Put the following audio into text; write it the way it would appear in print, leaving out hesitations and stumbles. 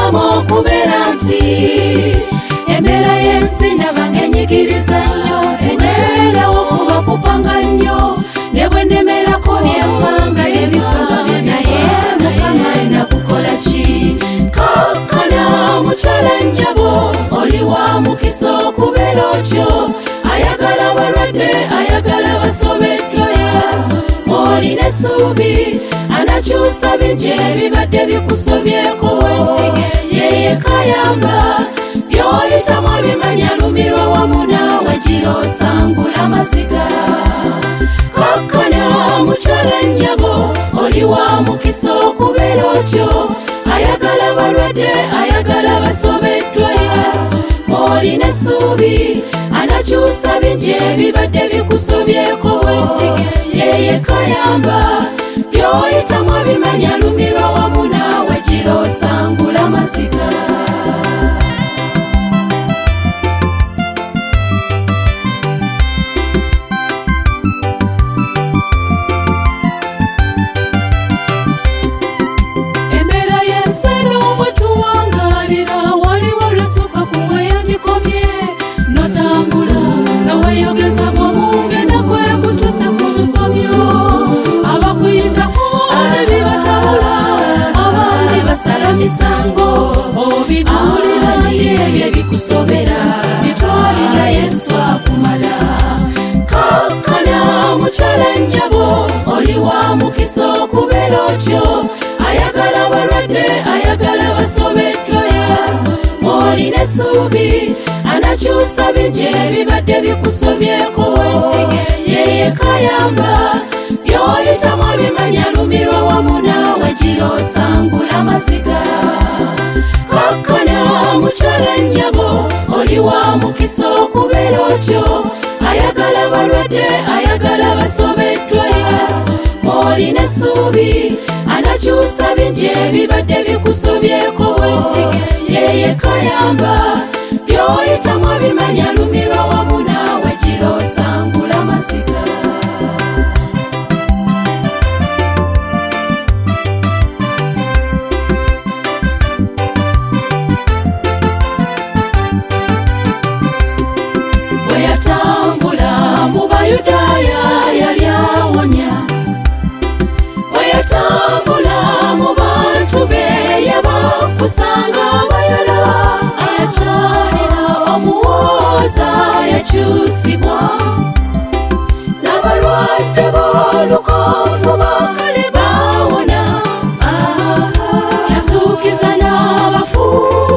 Kamo kubera nti embeera y'ensi ndabanga enyigiriza nnyo, enneerawo kuba kupanga nnyo, ne bwe nnemerako byempanga ebifa naye Mukama nakukola ki? Kaakana mukyala nnyabo, oli wa mukisa okubeera otyo, ayagala balwadde, ayagala basobeddwa Yesu, olina essuubi anakyusa bingi ebibadde bikusobyeko, weesige yeye kayamba, by'oyitamu abimanya lumirwa wamu naawe gira osangula amaziga. Kaakana mukyala nnyabo, oli wa mukisa okubeera otyo, ayagala balwadde, ayagala basobeddwa Yesu, olina essuubi anakyusa bingi ebibadde bikusobyeko, weesige yeye kayamba, by'oyitamu abimanya lumirwa wamu naawe gira osangula amaziga. Embeera y'ensi eno bwe tuwangaalira, waliwo lusuka kuwe yandikomye, notambula nga weeyogeza bw'omugenda kwekutuse ku lusomyo, abakuyitako abali batabula, abandi basala misango, obibuulira naye ebyo ebikusobera bitwalira Yesu akumala. Kaakana mukyala nnyabo, oli wa mukisa okubeera otyo, ayagala balwadde, ayagala basobeddwa Yesu, olina essuubi anakyusa bingi ebibadde bikusobyeko, weesige yeye kayamba, by'oyitamu abimanya lumirwa wamu naawe gira osangula amaziga. Kaakana mukyala nnyabo, oli wa mukisa okubeera otyo, ayagala balwadde, ayagala basobeddwa Yesu, olina essuubi anakyusa bingi ebibadde bikusobyeko, weesige yeye kayamba, by'oyitamu abimanya lumirwa wamu naawe gira osangula amaziga. Bwe yatambula mu Bayudaaya yali awonya, bwe yatambula mu bantu be yabakusanga abayala, ayakyalira omuwooza yakyusibwa, n'abalwadde b'olukonfu bakale baawona, yazuukiza n'abafu